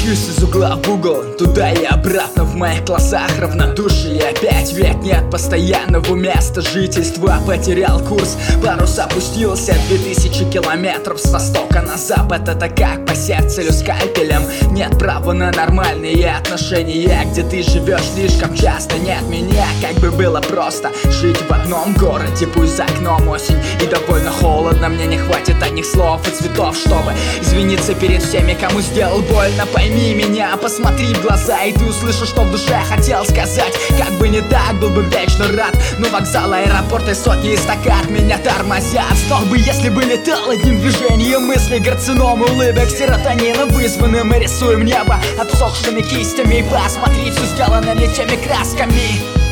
Кручусь из угла в угол, туда и обратно. В моих глазах равнодушие опять. Ведь нет постоянного места жительства. Потерял курс, парус опустился 2000 километров с востока на запад. Это как по сердцу скальпелем. Нет права на нормальные отношения, где ты живешь слишком часто. Нет меня, как бы было просто жить в одном городе. Пусть за окном осень и довольно холодно. Мне не хватит одних слов и цветов, чтобы извиниться перед всеми, кому сделал больно. Пойми меня, посмотри в глаза, и ты услышишь, что в душе хотел сказать. Как бы не так, был бы вечно рад, но вокзал, аэропорт и сотни эстакад меня тормозят. Сдох бы, если бы летал одним движением мысли, горцином улыбок серотонина вызванным. Мы рисуем небо обсохшими кистями. Посмотри, все сделано не теми красками.